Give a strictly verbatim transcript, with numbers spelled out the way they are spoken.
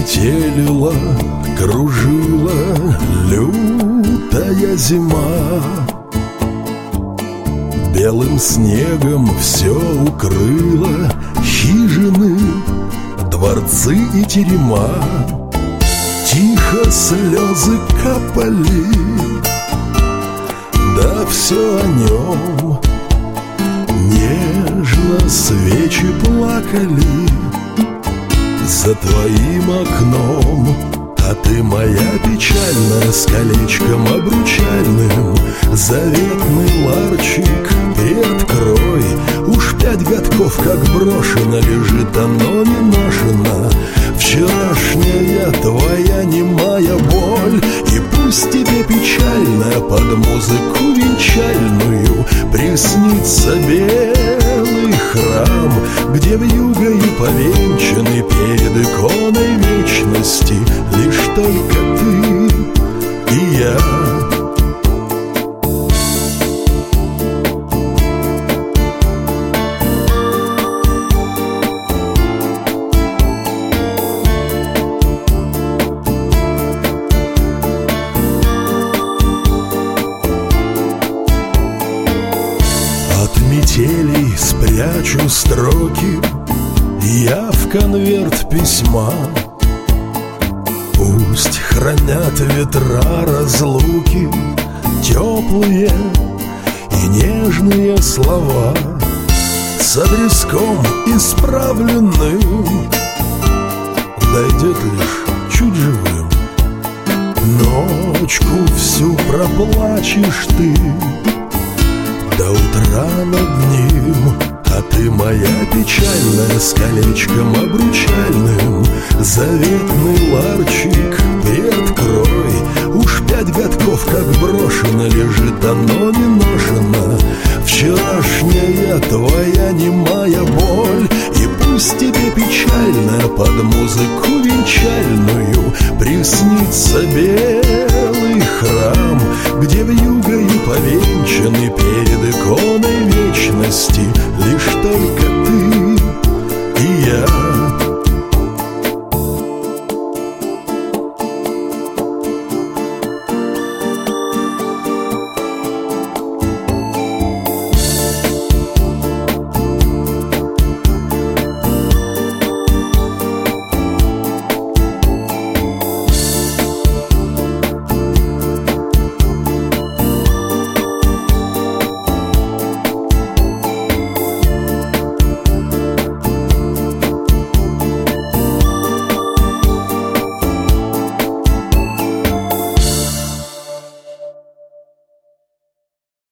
Метелила, кружила лютая зима. Белым снегом все укрыло хижины, дворцы и терема. Тихо слезы капали, да все о нем. Нежно свечи плакали за твоим окном. А ты моя печальная, с колечком обручальным. Заветный ларчик приоткрой. Уж пять годков как брошено лежит, оно не ношено. Вчерашняя твоя немая боль. И пусть тебе печальная под музыку венчальную приснится белый храм, где вьюгой повенчаны перед иконой вечности лишь только ты и я. От метелей спрячу строки я в конверт письма. Пусть хранят ветра разлуки теплые и нежные слова с адреском исправленным. Дойдет лишь чуть живым. Ночку всю проплачешь ты до утра над ним. А ты моя печальная, с колечком обручальным. Заветный ларчик приоткрой. Уж пять годков как брошено лежит, оно не ношено. Вчерашняя твоя немая боль. И пусть тебе печальная под музыку венчальную приснится белый